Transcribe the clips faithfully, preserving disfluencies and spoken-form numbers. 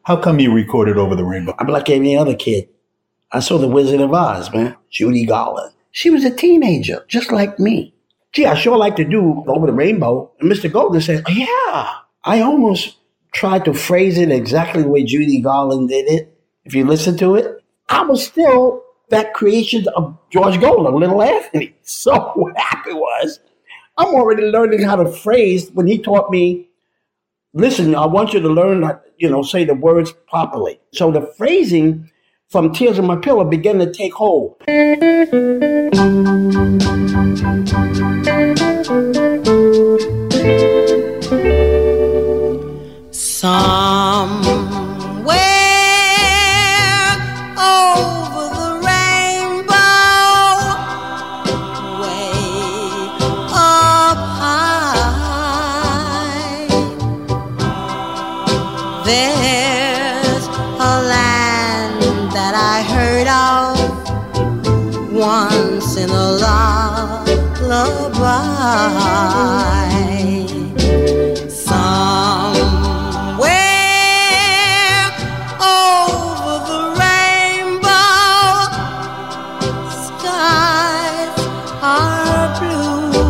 How come you recorded Over the Rainbow? I'm like any other kid. I saw The Wizard of Oz, man. Judy Garland. She was a teenager, just like me. Gee, I sure like to do Over the Rainbow. And Mister Golden said, oh, yeah. I almost tried to phrase it exactly the way Judy Garland did it. If you listen to it, I was still that creation of George Golden, Little Anthony. So what happened was, I'm already learning how to phrase when he taught me, listen, I want you to learn, you know, say the words properly. So the phrasing from Tears on My Pillow began to take hold. Somewhere over the rainbow, way up high, there's a land that I heard of once in a lullaby. Somewhere over the rainbow, skies are blue,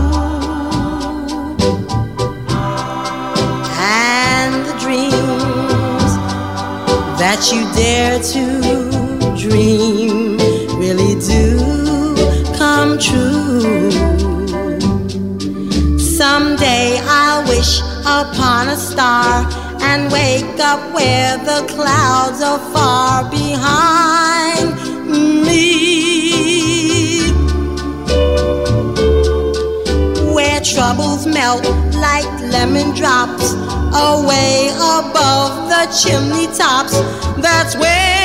and the dreams that you dare to dream really do come true. Someday I'll wish upon a star and wake up where the clouds are far behind me, where troubles melt like lemon drops away above the chimney tops. That's where